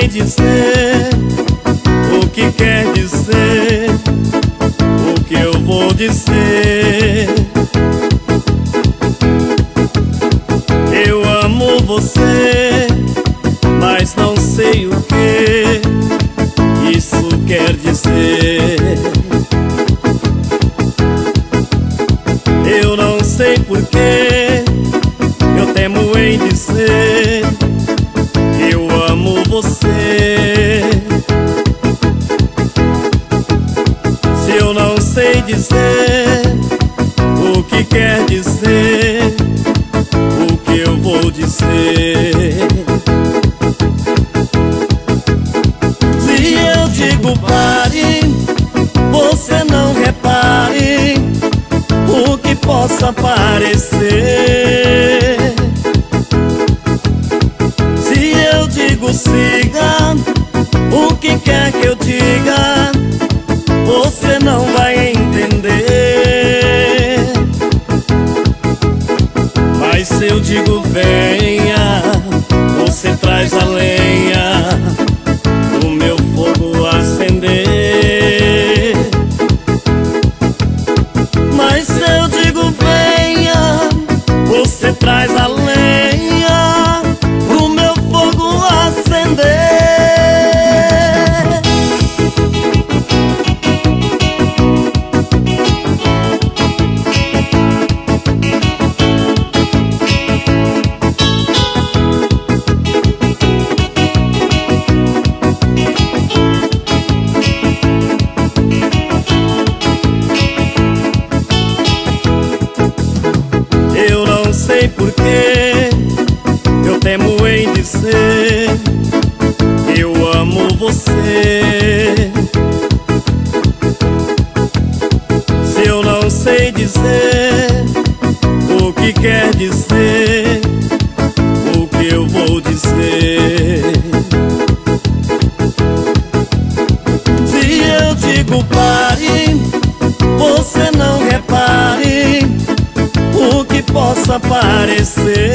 sei dizer o que quer dizer, o que eu vou dizer. Eu amo você, mas não sei o que isso quer dizer. Eu não sei porquê, eu temo em dizer que eu amo você. Se eu não sei dizer o que quer dizer, o que eu vou dizer? Se eu digo pare, você não repare o que possa parecer. Se eu digo siga, o que quer que eu diga, você não vai entender. Mas se eu digo venha, você traz a lenha pro meu fogo acender. Mas se eu digo venha, você traz a lenha pro meu fogo acender. Eu não sei porquê, eu temo em dizer que eu amo você. Se eu não sei dizer o que quer dizer, o que eu vou dizer? Se eu digo pare, você não repare o que possa parecer.